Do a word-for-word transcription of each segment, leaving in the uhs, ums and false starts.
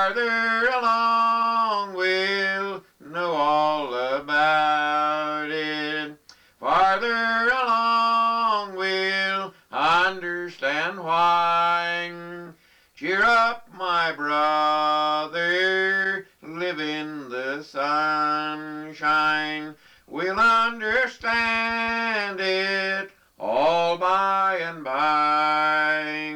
Farther along we'll know all about it. Farther along we'll understand why. Cheer up, my brother, live in the sunshine. We'll understand it all by and by.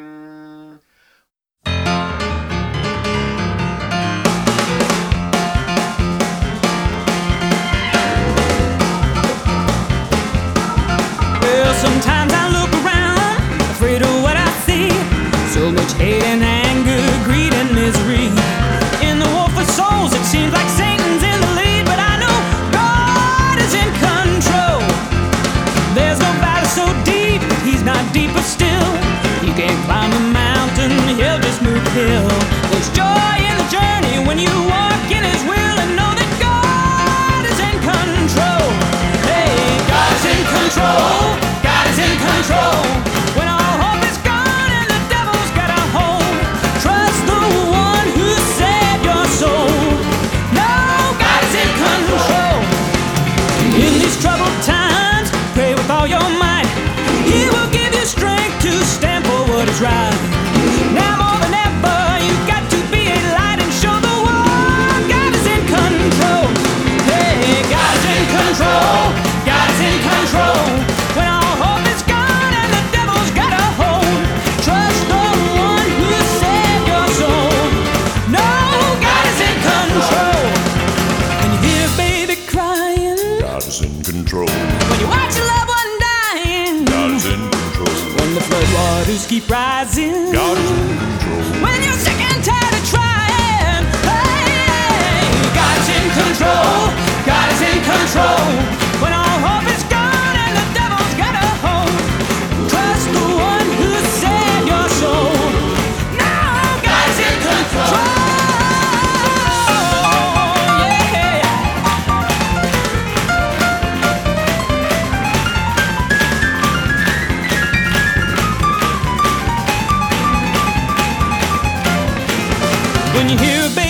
Well, sometimes I look around, afraid of what I see. So much hate and anger, greed and misery. In the war for souls, it seems like Satan's in the lead, but I know God is in control. There's no valley so deep, he's not deeper still. He can't climb a mountain, he'll just move the hill. There's joy in the journey when you walk in his will and know that God is in control. Hey, God is in control. God is in control. When all hope is gone and the devil's got a hold, trust the one who saved your soul. No, God is in control. In these troubled times, pray with all your might. He will give you strength to stand for what is right. Now more than ever, you've got to be a light and show the world God is in control. Hey, God is in control. God is in control. When all hope is gone and the devil's got a hold, trust the one who saved your soul. No, God is in control. When you hear a baby crying, God is in control. when you watch a loved one dying, God is in control. when the floodwaters keep rising, God is in control. when you're sick and tired of trying, hey, God is in control. God is in control. When all hope is gone and the devil's got a hold, trust the one who saved your soul. Now God is in control. Yeah. When you hear a